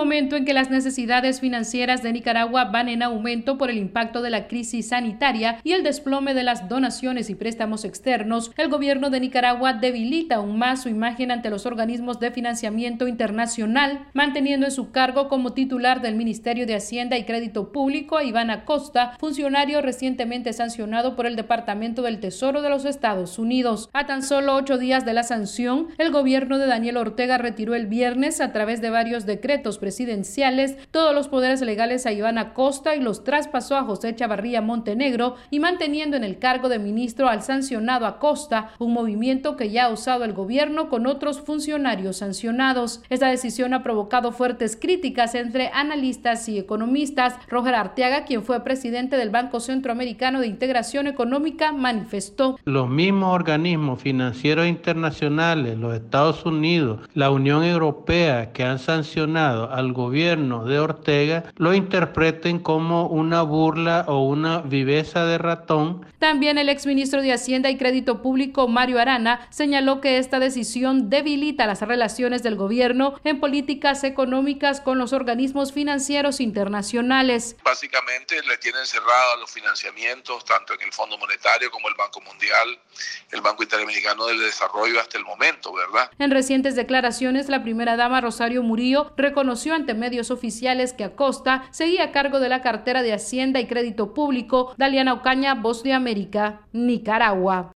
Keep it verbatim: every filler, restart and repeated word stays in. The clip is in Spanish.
momento en que las necesidades financieras de Nicaragua van en aumento por el impacto de la crisis sanitaria y el desplome de las donaciones y préstamos externos, el gobierno de Nicaragua debilita aún más su imagen ante los organismos de financiamiento internacional, manteniendo en su cargo como titular del Ministerio de Hacienda y Crédito Público a Iván Acosta, funcionario recientemente sancionado por el Departamento del Tesoro de los Estados Unidos. A tan solo ocho días de la sanción, el gobierno de Daniel Ortega retiró el viernes, a través de varios decretos presidenciales, todos los poderes legales a Iván Acosta y los traspasó a José Chavarría Montenegro, y manteniendo en el cargo de ministro al sancionado Acosta, un movimiento que ya ha usado el gobierno con otros funcionarios sancionados. Esta decisión ha provocado fuertes críticas entre analistas y economistas. Roger Arteaga, quien fue presidente del Banco Centroamericano de Integración Económica, manifestó: los mismos organismos financieros internacionales, los Estados Unidos, la Unión Europea, que han sancionado al gobierno de Ortega, lo interpreten como una burla o una viveza de ratón. También el exministro de Hacienda y Crédito Público, Mario Arana, señaló que esta decisión debilita las relaciones del gobierno en políticas económicas con los organismos financieros internacionales. Básicamente le tienen cerrados los financiamientos tanto en el Fondo Monetario como el Banco Mundial, el Banco Interamericano del Desarrollo hasta el momento, ¿verdad? En recientes declaraciones, la primera dama Rosario Murillo reconoció ante medios oficiales que Acosta seguía a cargo de la cartera de Hacienda y Crédito Público. Daliana Ocaña, Voz de América, Nicaragua.